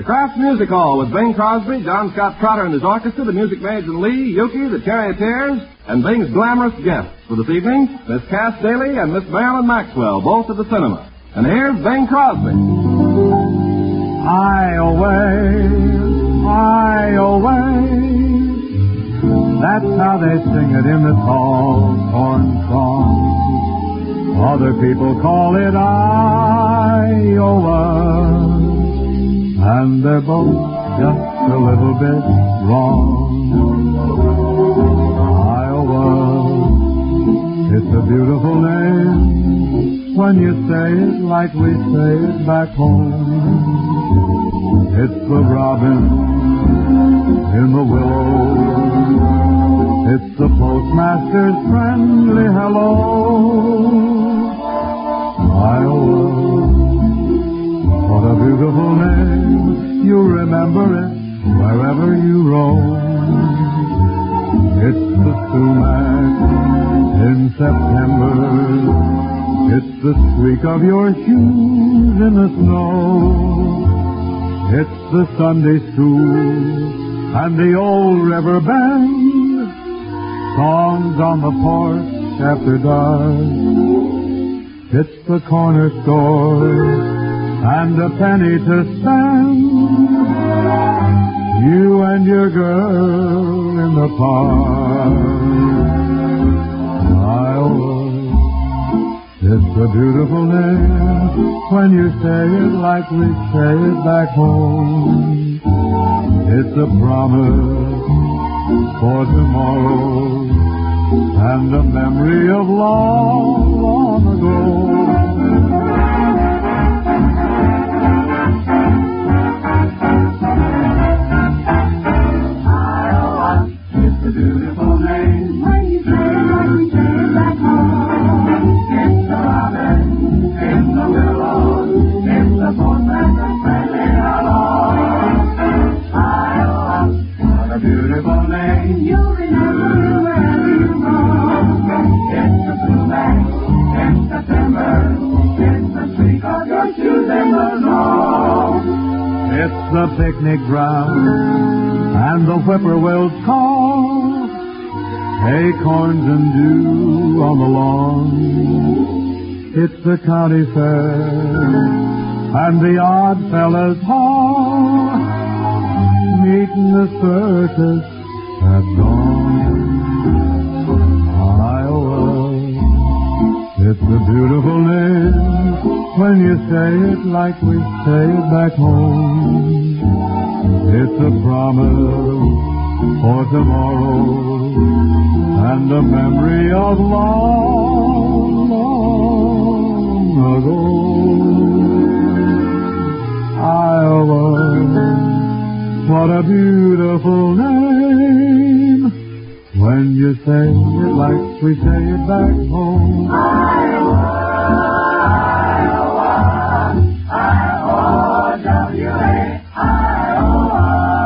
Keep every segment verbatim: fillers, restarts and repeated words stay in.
Kraft Music Hall with Bing Crosby, John Scott Trotter and his orchestra, the Music Maids and Lee, Yuki, the Charioteers, and Bing's glamorous guests for this evening, Miss Cass Daly and Miss Marilyn Maxwell, both at the cinema. And here's Bing Crosby. I away, I away. That's how they sing it in the tall corn song. Other people call it Iowa, and they're both just a little bit wrong. Iowa, it's a beautiful name when you say it like we say it back home. It's the robin in the willow. It's the postmaster's friendly hello. Iowa, what a beautiful name. You remember it wherever you roam. It's the sumac in September. It's the squeak of your shoes in the snow. It's the Sunday school and the old river bend. Songs on the porch after dark. It's the corner store and a penny to spend. You and your girl in the park. Iowa, it's a beautiful name when you say it like we say it back home. It's a promise for tomorrow and a memory of long, long ago. Iowa, it's a beautiful name when you say it like we say it back home. It's the robin in the willows. It's the postmaster's friendly hello. Iowa, what a beautiful name. You remember it wherever you go. It's the sumac in September. It's the streak of your shoes in the snow. It's the picnic ground and the whippoorwills call. Acorns and dew on the lawn. It's the county fair and the odd fellas hall. Meeting the circus at dawn. Iowa, it's a beautiful name when you say it like we say it back home. It's a promise for tomorrow and a memory of long, long ago. Iowa, what a beautiful name when you say it like we say it back home. Iowa, Iowa, Iowa, W A, Iowa.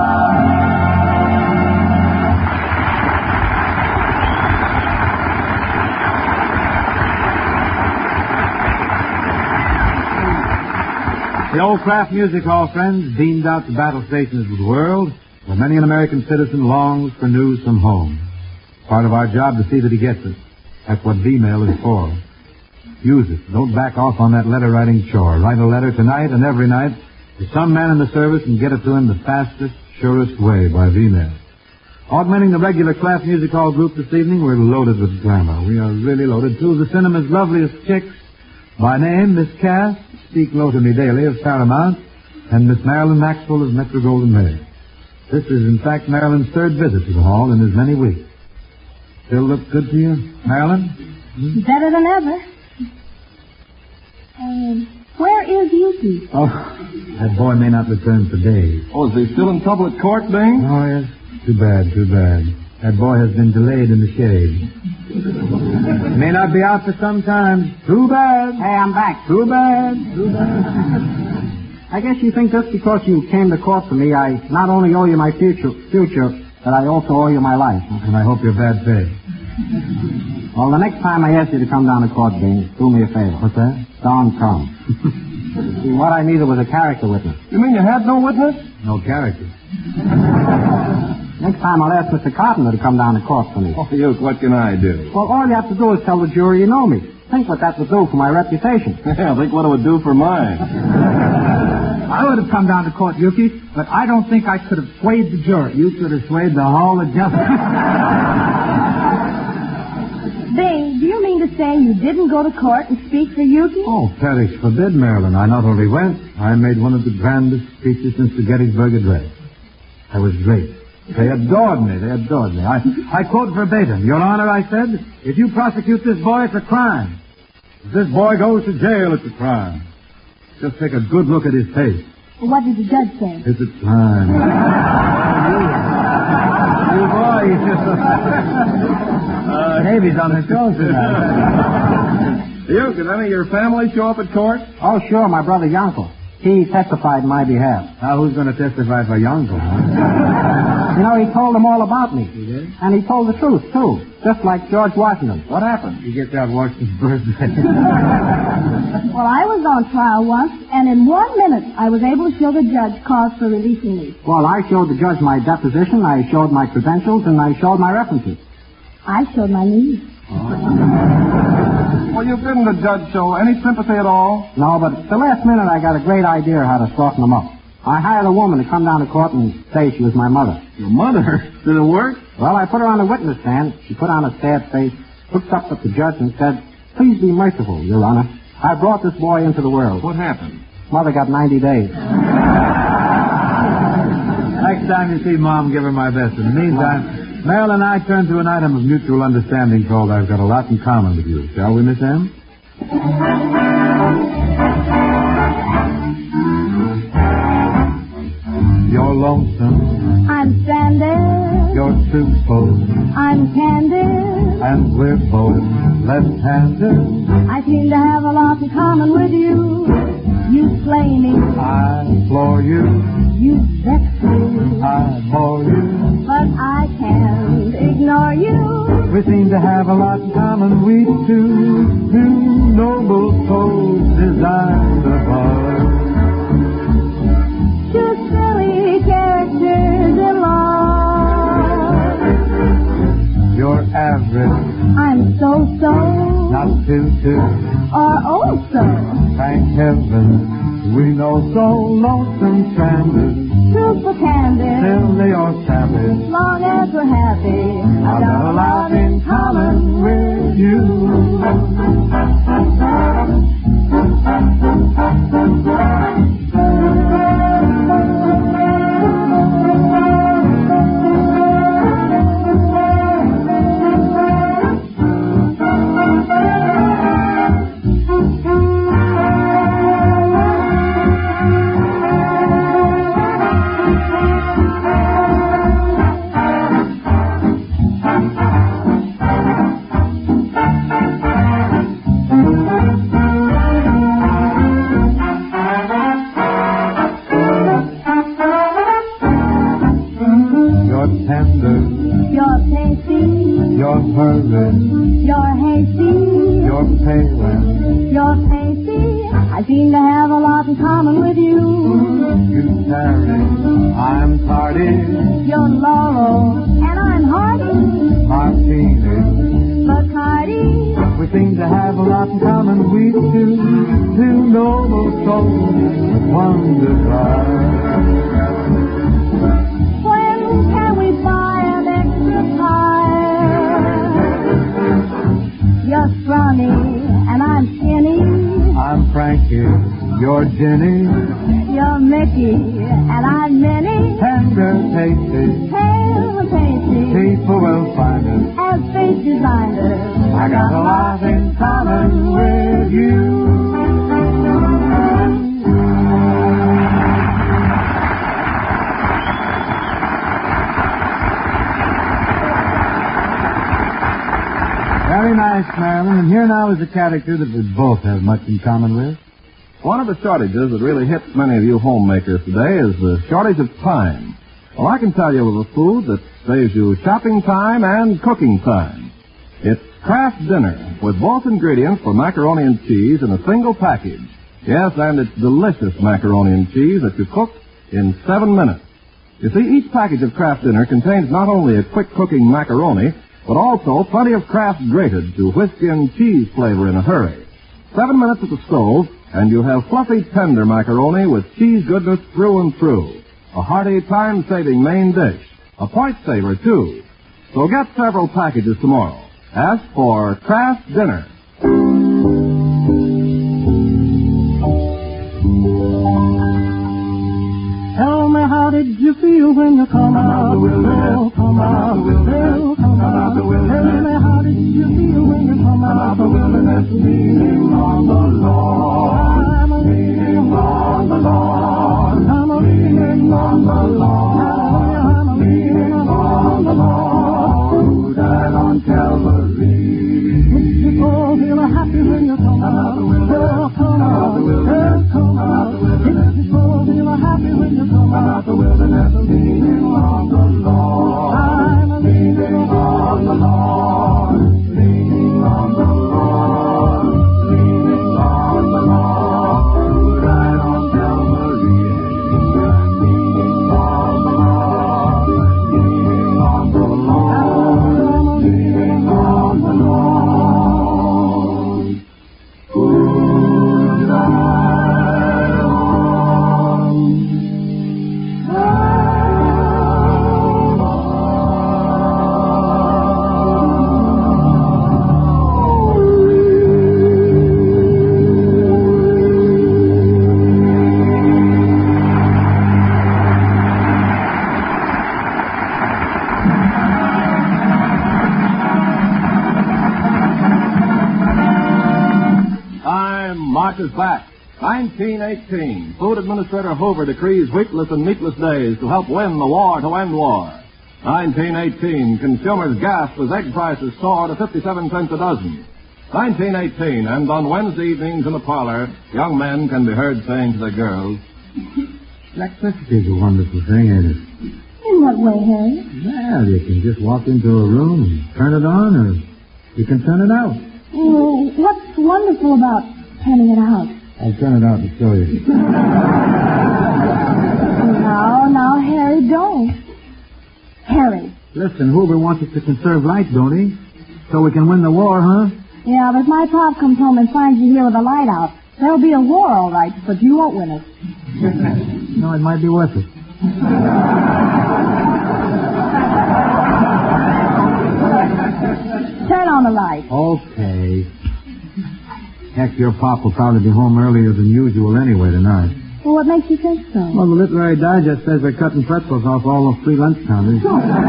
The old Kraft Music Hall, friends, beamed out to battle stations of the world, where many an American citizen longs for news from home. Part of our job to see that he gets it. That's what V-mail is for. Use it. Don't back off on that letter-writing chore. Write a letter tonight and every night to some man in the service and get it to him the fastest, surest way by V-mail. Augmenting the regular Kraft Music Hall group this evening, we're loaded with glamour. We are really loaded. Two of the cinema's loveliest chicks. By name, Miss Cass, Speak Low to Me Daily of Paramount, and Miss Marilyn Maxwell of Metro Goldwyn Mayer. This is, in fact, Marilyn's third visit to the hall in as many weeks. Still look good to you, Marilyn? Hmm? Better than ever. Um, where is Yuki? Oh, that boy may not return for days. Oh, is he still in trouble at court, Bing? Oh, yes. Too bad, too bad. That boy has been delayed in the shade. May not be out for some time. Too bad. Hey, I'm back. Too bad. Too bad. I guess you think just because you came to court for me, I not only owe you my future, future, but I also owe you my life. And I hope you're bad faith. Well, the next time I ask you to come down to court, Bing, do me a favor. What's that? Don't come. See, what I needed was a character witness. You mean you had no witness? No character. Next time I'll ask Mister Carpenter to come down to court for me. Oh, Uke, what can I do? Well, all you have to do is tell the jury you know me. Think what that would do for my reputation. Yeah, think what it would do for mine. I would have come down to court, Yuki, but I don't think I could have swayed the jury. You could have swayed the whole of justice. Bing, do you mean to say you didn't go to court and speak for Yuki? Oh, perish forbid, Marilyn. I not only went, I made one of the grandest speeches since the Gettysburg Address. I was great. They adored me. They adored me. I, I quote verbatim. Your Honor, I said, if you prosecute this boy, it's a crime. If this boy goes to jail, it's a crime. Just take a good look at his face. Well, what did the judge say? It's a crime. You boy, uh, baby's on the show tonight. Uke, did any of your family show up at court? Oh, sure, my brother Yonkel. He testified in my behalf. Now, who's going to testify for Yonkel, huh? You know, he told them all about me. He did? And he told the truth, too. Just like George Washington. What happened? He gets out Washington's birthday. Well, I was on trial once, and in one minute I was able to show the judge cause for releasing me. Well, I showed the judge my deposition, I showed my credentials, and I showed my references. I showed my knees. Well, you didn't the judge show any sympathy at all? No, but at the last minute I got a great idea how to soften them up. I hired a woman to come down to court and say she was my mother. Your mother? Did it work? Well, I put her on the witness stand. She put on a sad face, looked up at the judge and said, "Please be merciful, Your Honor. I brought this boy into the world." What happened? Mother got ninety days. Next time you see Mom, give her my best. In the meantime, Merrill and I turn to an item of mutual understanding called I've Got a Lot in Common with You. Shall we, Miss M? You're lonesome. I'm stranded. You're truthful. I'm candid. And we're both left-handed. I seem to have a lot in common with you. You slay me. I floor you. You vex me. I bore you. But I can't ignore you. We seem to have a lot in common, we two. Two noble souls designed apart. Two silly characters in love. You're average. I'm so-so. Not too-too. Or oh-so. Thank heaven, we know so lonesome stranded. Super candid. Silly or savage. Long as we're happy. I've got a lot in common with you. You're hasty. You're pale and You're pasty. I seem to have a lot in common with you. you tarry. I'm tardy. You're Laurel and I'm Hardy. Martini. Bacardi. We seem to have a lot in common, we two. Two noble souls with one desire. When can we buy an extra tire? You're scrawny and I'm skinny. I'm Frankie, you're Jenny. You're Mickey and I'm Minnie. Tender, tasty, Pale and pasty. people will find us. As fate designed us. I got a lot in common with you. Very nice, Marilyn. And here now is a character that we both have much in common with. One of the shortages that really hits many of you homemakers today is the shortage of time. Well, I can tell you of a food that saves you shopping time and cooking time. It's Kraft Dinner, with both ingredients for macaroni and cheese in a single package. Yes, and it's delicious macaroni and cheese that you cook in seven minutes. You see, each package of Kraft Dinner contains not only a quick-cooking macaroni, but also plenty of Kraft grated to whisk in cheese flavor in a hurry. Seven minutes at the stove, and you have fluffy, tender macaroni with cheese goodness through and through. A hearty, time-saving main dish. A point saver, too. So get several packages tomorrow. Ask for Kraft Dinner. Tell me, how did you feel when you come out the wilderness? Oh, come out the wilderness. Come out the wilderness. Tell me, how did you feel when you come out the wilderness? Leaning on the Lord. I'm leaning on the Lord. I'm leaning on the Lord. I'm leaning on the Lord who died on Calvary. Oh, feel happy when you come out the wilderness. Come out the wilderness. Come out the wilderness. Oh, feel happy when you come out the wilderness. Leaning on the Lord. I'm leaning on the Lord. Leaning on the Lord. Leaning on the Lord who died on Calvary. I'm leaning on the Lord. Leaning on the Lord. Leaning on the Lord. Is back. nineteen eighteen. Food Administrator Hoover decrees weekless and meatless days to help win the war to end war. nineteen eighteen. Consumers gasp as egg prices soar to fifty-seven cents a dozen. nineteen eighteen. And on Wednesday evenings in the parlor, young men can be heard saying to their girls, Electricity is a wonderful thing, ain't it? In what way, Harry? Well, you can just walk into a room and turn it on, or you can turn it out. Well, what's wonderful about turning it out? I'll turn it out and show you. No, no, Harry, don't. Harry. Listen, Hoover wants us to conserve light, don't he? So we can win the war, huh? Yeah, but if my pop comes home and finds you here with the light out, there'll be a war, all right, but you won't win it. No, it might be worth it. Turn on the light. Okay. Heck, your pop will probably be home earlier than usual anyway tonight. Well, what makes you think so? Well, the Literary Digest says they're cutting pretzels off all the free lunch counters.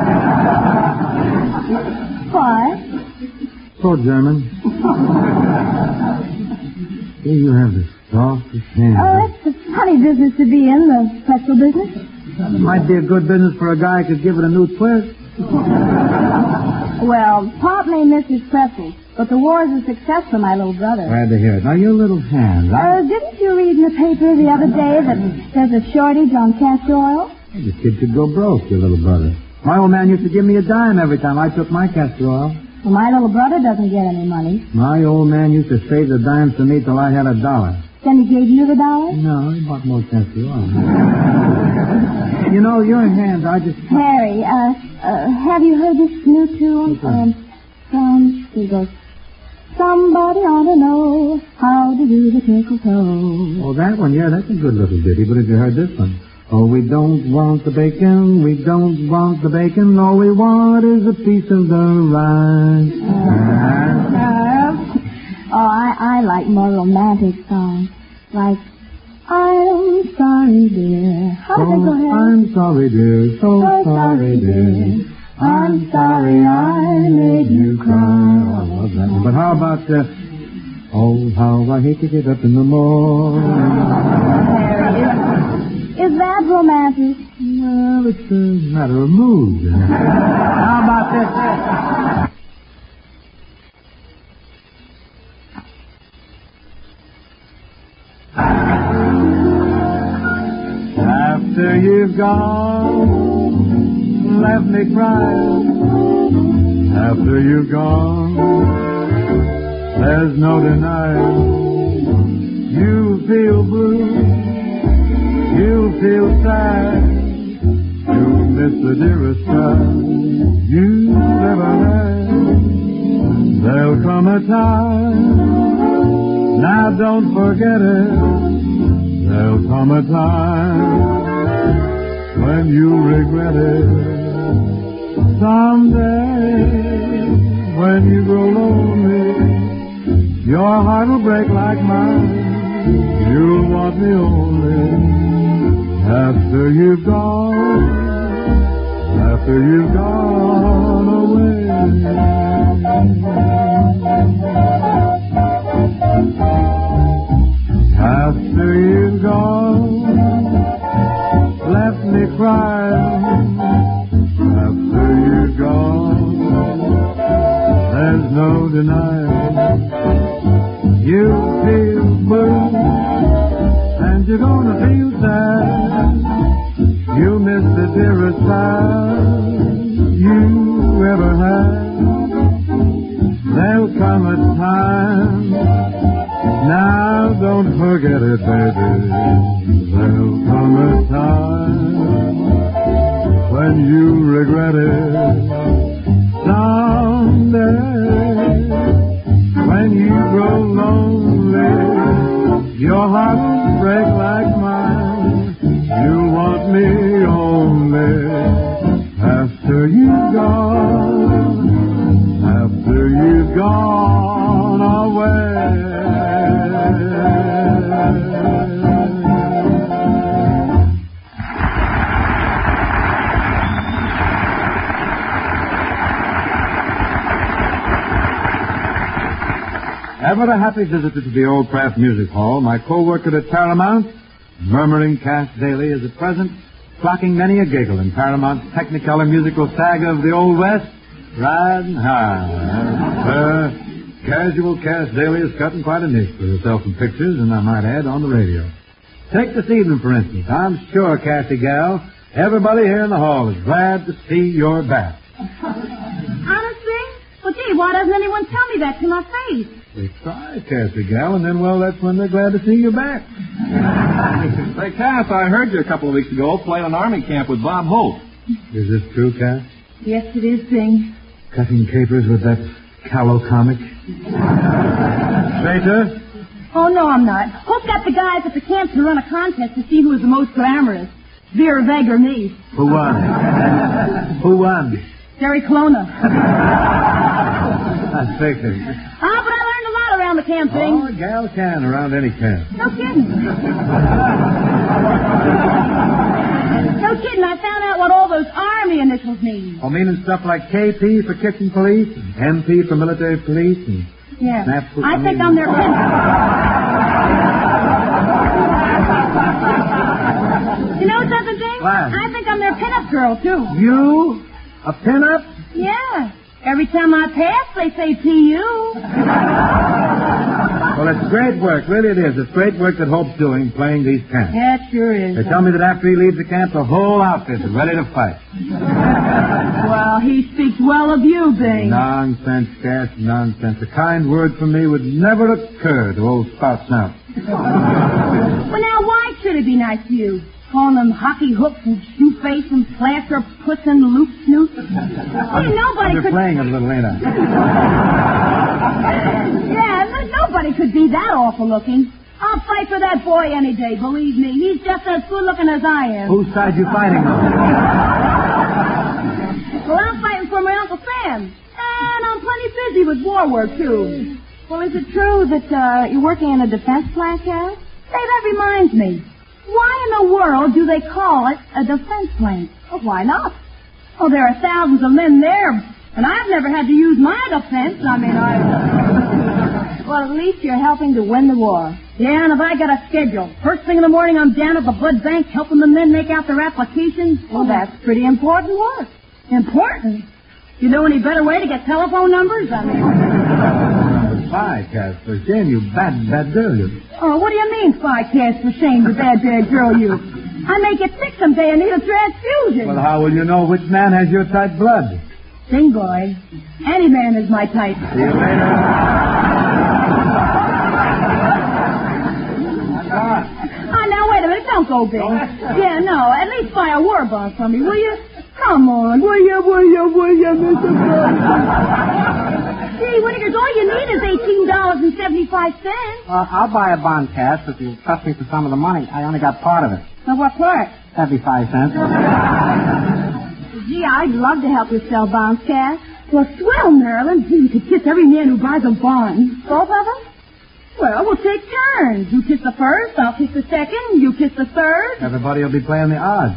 Why? So German. Here you have the softest hand. Oh, it's a funny business to be in, the pretzel business. It might be a good business for a guy who could give it a new twist. Well, Pop may miss his pretzels, but the war is a success for my little brother. Glad to hear it. Now, your little hand. I... Uh, didn't you read in the paper the other day that there's a shortage on castor oil? The kid could go broke, your little brother. My old man used to give me a dime every time I took my castor oil. Well, my little brother doesn't get any money. My old man used to save the dimes for me till I had a dollar. Then he gave you the dollar? No, he bought more castor oil. You know, your hands, I just... Harry, uh, uh, have you heard this new tune? Um, from, he goes, somebody ought to know how to do the tinkle toe. Oh, that one, yeah, that's a good little ditty, but have you heard this one? Oh, we don't want the bacon, we don't want the bacon, all we want is a piece of the rice. Uh, uh, oh, I, I like more romantic songs, like, I'm sorry, dear. How does it go, Harry? I'm sorry, dear, so, so sorry, dear. I'm sorry I made you cry. Oh, I love that one. But how about, uh, oh, how I hate to get up in the morning. Is that romantic? Well, it's a matter of mood. How about this? After you've gone, left me crying. After you've gone, there's no denying you feel blue. You'll feel sad. You'll miss the dearest child you've ever had. There'll come a time, now don't forget it. There'll come a time when you'll regret it. Someday, when you grow lonely, your heart will break like mine. You'll want me only after you've gone, after you've gone away. After you've gone, left me crying. After you're gone, there's no denying. You feel blue, and you're gonna feel sad. You miss the dearest child you ever had. There'll come a time, now don't forget it, baby. There'll come a time when you regret it. Someday, when you grow lonely, your heart will break like mine. You'll want me only after you've gone, after you've gone away. Ever a happy visitor to the Old Kraft Music Hall, my co-worker at Paramount, murmuring Cass Daly, is at present clocking many a giggle in Paramount's Technicolor musical saga of the Old West, Riding High. Uh, casual Cass Daly is cutting quite a niche for herself in pictures, and I might add, on the radio. Take this evening, for instance. I'm sure, Cassie gal, everybody here in the hall is glad to see you're back. Honestly? Well, gee, why doesn't anyone tell me that to my face? They try, Cassie gal, and then, well, that's when they're glad to see you back. Say, Cass, I heard you a couple of weeks ago playing an army camp with Bob Hope. Is this true, Cass? Yes, it is, Bing. Cutting capers with that callow comic? Traitor? Oh, no, I'm not. Hope got the guys at the camp to run a contest to see who was the most glamorous. Vera Veg or me. Who won? Who won? Jerry Colonna. I figured. Ah, but I learned a lot around the camp, Bing. Oh, a gal can around any camp. No kidding. No kidding. I found out what all those Army initials mean. Oh, meaning stuff like K P for kitchen police, and M P for military police, and yeah. snap. I think I'm their pin. You know something, Bing? What? I think I'm their pinup girl, too. You? A pinup? Yeah. Every time I pass, they say P U. Well, it's great work. Really it is. It's great work that Hope's doing, playing these camps. Yeah, it sure is. They tell me that after he leaves the camp, the whole outfit is ready to fight. Well, he speaks well of you, Bing. Nonsense, Cass, nonsense. A kind word from me would never occur to old Spout Snout. Well, now, why should it be nice to you? Calling them hockey hooks and shoe face and plaster puss and loop snoot. Hey, nobody You're could... playing a little, ain't I? Yeah, no- nobody could be that awful looking. I'll fight for that boy any day, believe me. He's just as good looking as I am. Whose side you fighting on? Well, I'm fighting for my Uncle Sam. And I'm plenty busy with war work, too. Well, is it true that uh, you're working in a defense plant, Cal? Say, that reminds me. Why in the world do they call it a defense plant? Well, why not? Oh, there are thousands of men there, and I've never had to use my defense. I mean, I... Well, at least you're helping to win the war. Yeah, and if I got a schedule, first thing in the morning I'm down at the blood bank helping the men make out their applications. Well, that's pretty important work. Important? You know any better way to get telephone numbers? I mean... Spy, Cass, for shame, you bad, bad girl, you. Oh, what do you mean, spy cast for shame, you bad, bad girl, you? I may get sick someday and need a transfusion. Well, how will you know which man has your type blood? Sing, boy. Any man is my type. See you later. Oh, now, wait a minute. Don't don't go, Bing. Yeah, no, at least buy a war bond for me, will you? Come on, will you, will you, will you, Mister Gee, Whitakers, all you need is eighteen dollars and seventy-five cents. Uh, I'll buy a bond, Cass, if you trust me for some of the money. I only got part of it. Now, what part? seventy-five cents. Gee, I'd love to help you sell bonds, Cass. Well, swell, Marilyn. Gee, you could kiss every man who buys a bond. Both of them? Well, we'll take turns. You kiss the first, I'll kiss the second, you kiss the third. Everybody will be playing the odds.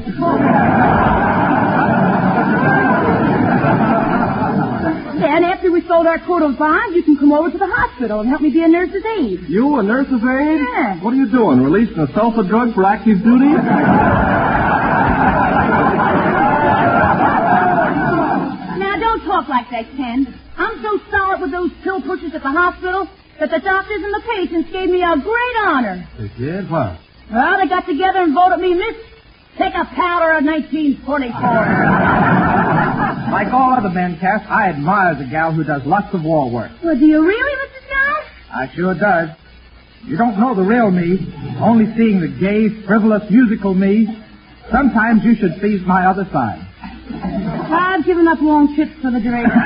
Then, after we sold our quota of bonds, you can come over to the hospital and help me be a nurse's aide. You, a nurse's aide? Yeah. What are you doing, releasing a sulfa drug for active duty? Now, don't talk like that, Ken. I'm so solid with those pill pushers at the hospital that the doctors and the patients gave me a great honor. They did? What? Well, they got together and voted me Miss Take a Powder of nineteen forty-four. Like all other men, Cass, I admire the gal who does lots of war work. Well, do you really, Mister Scott? I sure does. You don't know the real me, only seeing the gay, frivolous, musical me. Sometimes you should see my other side. I've given up long trips for the duration.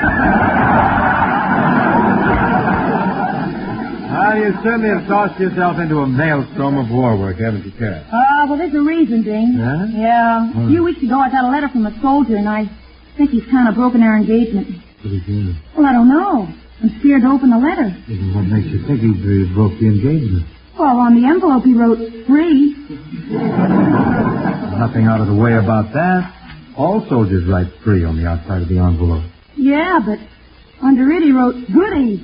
Well, you certainly have tossed yourself into a maelstrom of war work, haven't you, Cass? Oh, well, there's a reason, Ding. Huh? Yeah. Hmm. A few weeks ago, I got a letter from a soldier, and I think he's kind of broken our engagement. What did you do? Well, I don't know. I'm scared to open the letter. What makes you think he uh, broke the engagement? Well, on the envelope, he wrote, free. Nothing out of the way about that. All soldiers write free on the outside of the envelope. Yeah, but under it, he wrote, goody.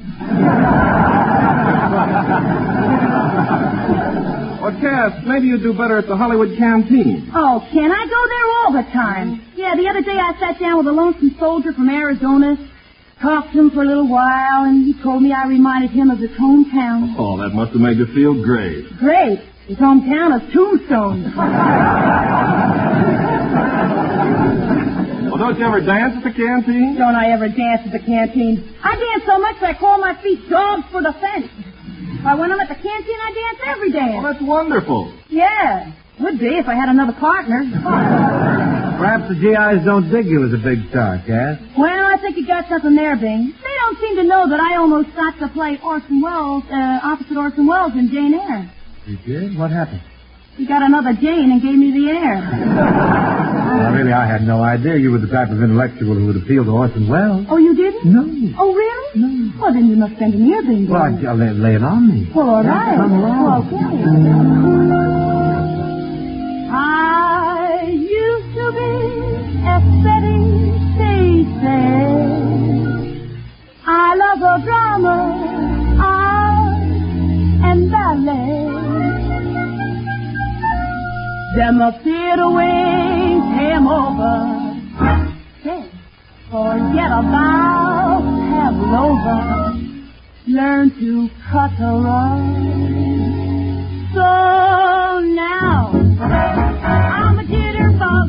Well, Cass, maybe you'd do better at the Hollywood Canteen. Oh, Ken, I go there all the time. Yeah, the other day I sat down with a lonesome soldier from Arizona, talked to him for a little while, and he told me I reminded him of his hometown. Oh, that must have made you feel great. Great. His hometown is Tombstone. Well, don't you ever dance at the canteen? Don't I ever dance at the canteen? I dance so much that I call my feet dogs for the fence. Why, when I'm at the canteen, I dance every dance. Well, that's wonderful. Yeah, would be if I had another partner. Perhaps the G Is don't dig you as a big star, Cass. Well, I think you got something there, Bing. They don't seem to know that I almost got to play Orson Welles, uh, opposite Orson Welles in Jane Eyre. You did? What happened? He got another Jane and gave me the air. Well, really, I had no idea you were the type of intellectual who would appeal to Orson Welles. Oh, you didn't? No. Oh, really? No. Well, then you must spend an ear, Bing. Well, I'll lay, lay it on me. Well, all right. Come along. Okay. I used to be a steady stage. I love the drama, art, and ballet. Then the theater wings came over. Say, forget about Pavlova. Learn to cut a rug. So now, I'm a jitterbug.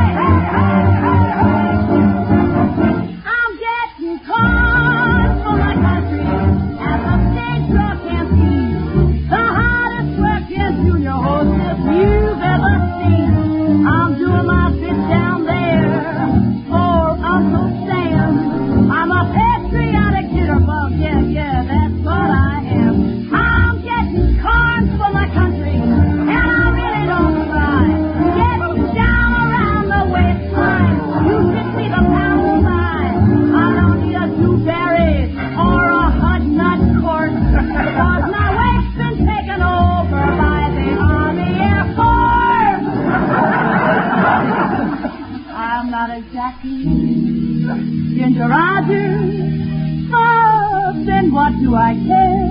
I'm getting caught for my country as a stage struck M C. The hardest working junior hostess you've ever seen. I'm doing my bit down there for Uncle Sam. I'm a patriotic jitterbug, yeah, yeah, that's what I am. I'm getting corn for my country, and I really don't cry. Getting down around the waistline, you should see the pound sign. I don't need a dewberry or a hud nut course, because my weight's been taken over by the Army Air Force. I'm not exactly Ginger Rogers, but then what do I care?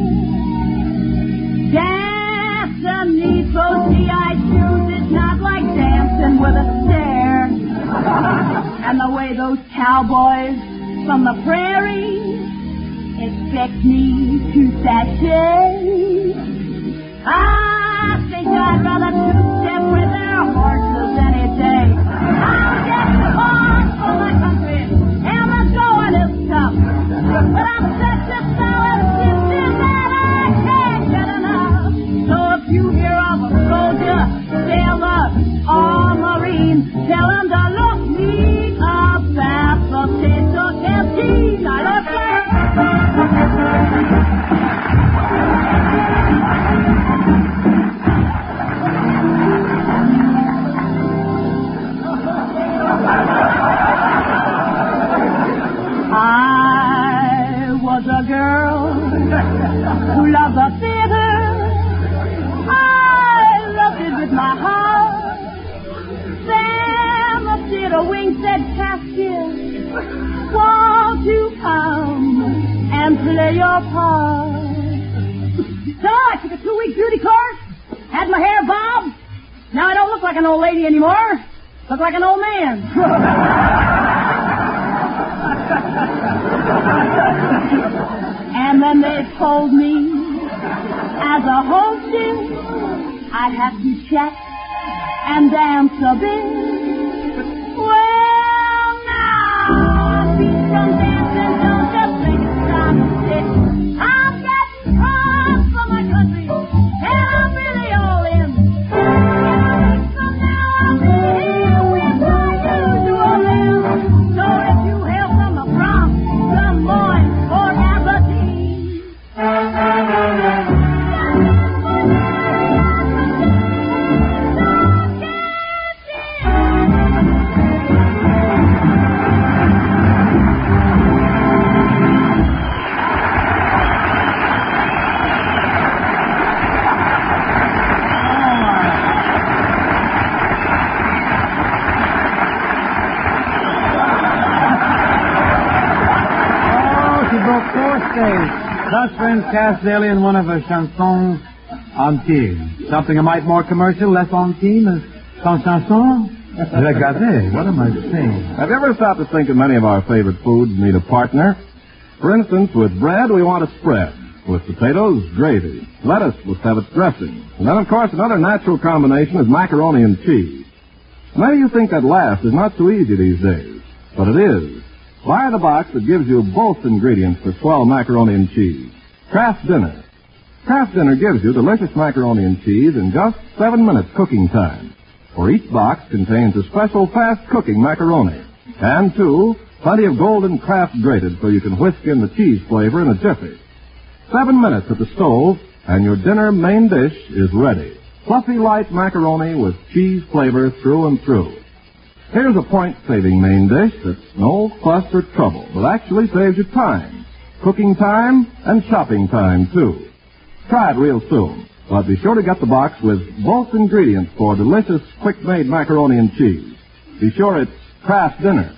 Dancing for G I shoes is not like dancing with a stare. And the way those cowboys from the prairie expect me to sashay, I think I'd rather two-step with their horses any day. I'm getting corn for my country, and the going is tough. But I'm such a solid system that I can't get enough. So if you hear of a soldier, sail your wings said Castile, won't you come and play your part? So I took a two-week beauty course, had my hair bobbed. Now I don't look like an old lady anymore. Look like an old man. And then they told me, as a hostess, I'd have to chat and dance a bit. Well, now, beat some dancing, don't just think it's time to sit. I'm getting home from my country, and I'm really all in. And from now I'll be here with my usual limb. So if you hail from the Bronx, Des Moines, or Aberdeen, Thus, friends, Cass Daly in one of her chansons intimes. Something a mite more commercial, less intime as son chanson. Regardez, what am I saying? Have you ever stopped to think that many of our favorite foods need a partner? For instance, with bread, we want a spread. With potatoes, gravy. Lettuce must have its dressing. And then, of course, another natural combination is macaroni and cheese. Maybe you think that last is not so easy these days, but it is. Buy the box that gives you both ingredients for swell macaroni and cheese. Kraft Dinner. Kraft Dinner gives you delicious macaroni and cheese in just seven minutes cooking time. For each box contains a special fast-cooking macaroni. And, two, plenty of golden Kraft grated so you can whisk in the cheese flavor in a jiffy. Seven minutes at the stove, and your dinner main dish is ready. Fluffy light macaroni with cheese flavor through and through. Here's a point-saving main dish that's no fuss or trouble, but actually saves you time. Cooking time and shopping time, too. Try it real soon, but be sure to get the box with both ingredients for delicious, quick-made macaroni and cheese. Be sure it's Kraft Dinner.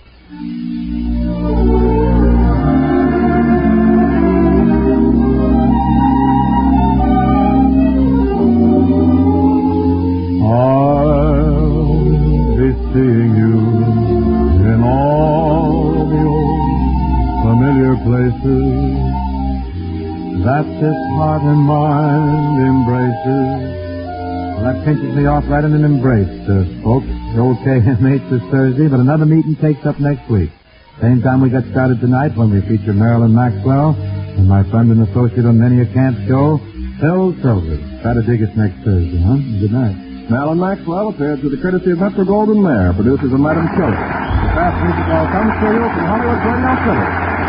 Seeing you in all the old familiar places that this heart and mind embraces. Well, that pinches me off right in an embrace, uh, folks. The old K M H this Thursday, but another meeting takes up next week. Same time we got started tonight when we feature Marilyn Maxwell and my friend and associate on many a camp show, Phil Silvers. Try to dig us next Thursday, huh? Good night. Marilyn Maxwell appeared through the courtesy of Metro Goldwyn Mayer, producers of Madam Killer. The Fast Music Hall comes to you from Hollywood Radio City.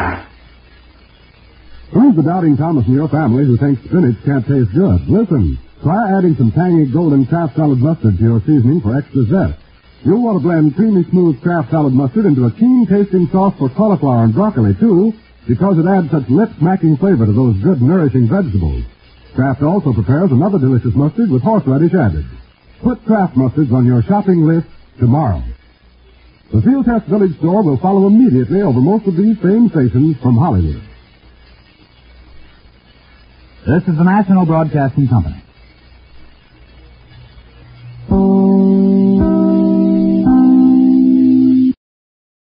Who's the doubting Thomas in your family who thinks spinach can't taste good? Listen, try adding some tangy golden Kraft salad mustard to your seasoning for extra zest. You'll want to blend creamy smooth Kraft salad mustard into a keen-tasting sauce for cauliflower and broccoli, too, because it adds such lip-smacking flavor to those good, nourishing vegetables. Kraft also prepares another delicious mustard with horseradish added. Put Kraft mustards on your shopping list tomorrow. The Field Test Village store will follow immediately over most of these same stations from Hollywood. This is the National Broadcasting Company.